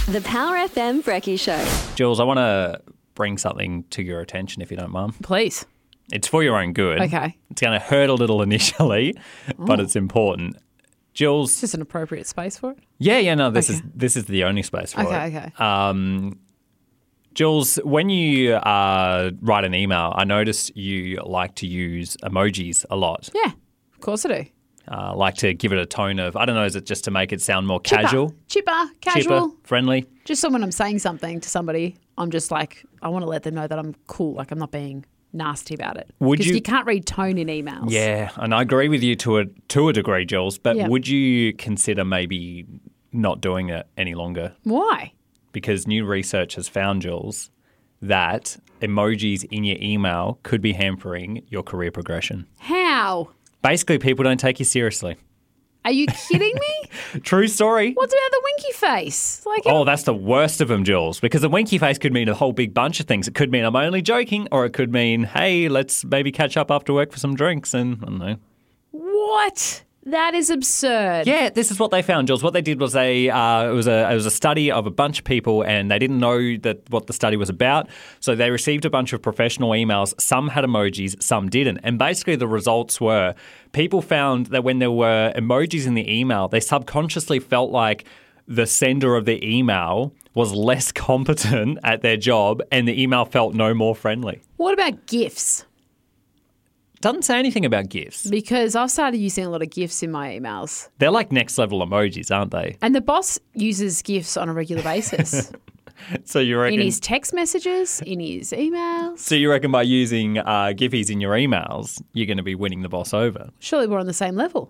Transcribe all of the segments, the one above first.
The Power FM Brekkie Show. Jules, I want to bring something to your attention if you don't mind. Please. It's for your own good. Okay. It's going to hurt a little initially, but it's important. Jules. Is this an appropriate space for it? Yeah, no, this is the only space for it. Okay. Jules, when you write an email, I notice you like to use emojis a lot. Yeah, of course I do. Like to give it a tone of, I don't know, is it just to make it sound more casual? Chipper, casual. Chipper, friendly? Just so when I'm saying something to somebody, I'm just like, I want to let them know that I'm cool, like I'm not being nasty about it. Because you can't read tone in emails. Yeah, and I agree with you to a degree, Jules, but Yeah. would you consider maybe not doing it any longer? Why? Because new research has found, Jules, that emojis in your email could be hampering your career progression. How? Basically, people don't take you seriously. Are you kidding me? True story. What about the winky face? Like, Oh, that's the worst of them, Jules, because the winky face could mean a whole big bunch of things. It could mean I'm only joking, or it could mean, hey, let's maybe catch up after work for some drinks, and I don't know. what? That is absurd. Yeah, this is what they found, Jules. What they did was it was a study of a bunch of people, and they didn't know what the study was about. So they received a bunch of professional emails. Some had emojis, some didn't. And basically the results were people found that when there were emojis in the email, they subconsciously felt like the sender of the email was less competent at their job, and the email felt no more friendly. What about GIFs? Doesn't say anything about GIFs. Because I've started using a lot of GIFs in my emails. They're like next level emojis, aren't they? And the boss uses GIFs on a regular basis. So you reckon in his text messages, in his emails. So you reckon by using Giphies in your emails, you're going to be winning the boss over? Surely we're on the same level.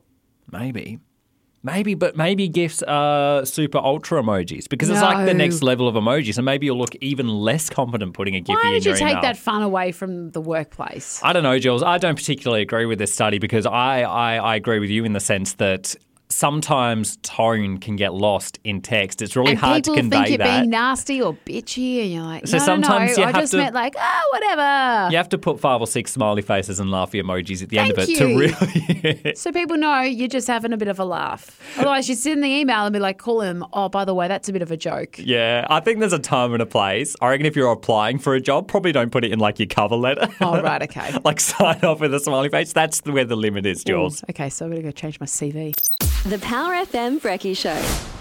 Maybe, but maybe GIFs are super ultra emojis because it's like the next level of emojis, and maybe you'll look even less confident putting a Giphy in your email. Why did you take that fun away from the workplace? I don't know, Jules. I don't particularly agree with this study because I agree with you in the sense that sometimes tone can get lost in text. It's really hard to convey that. People think you're being nasty or bitchy, and you're like, So no, sometimes you I have just to- meant like, whatever. You have to put 5 or 6 smiley faces and laughy emojis at the end of it Thank to you. really... So people know you're just having a bit of a laugh. Otherwise, you sit in the email and be like, call him, oh, by the way, that's a bit of a joke. Yeah, I think there's a time and a place. I reckon if you're applying for a job, probably don't put it in like your cover letter. Oh, right, okay. Like sign off with a smiley face. That's where the limit is, Jules. Okay, so I'm going to go change my CV. The Power FM Brekkie Show.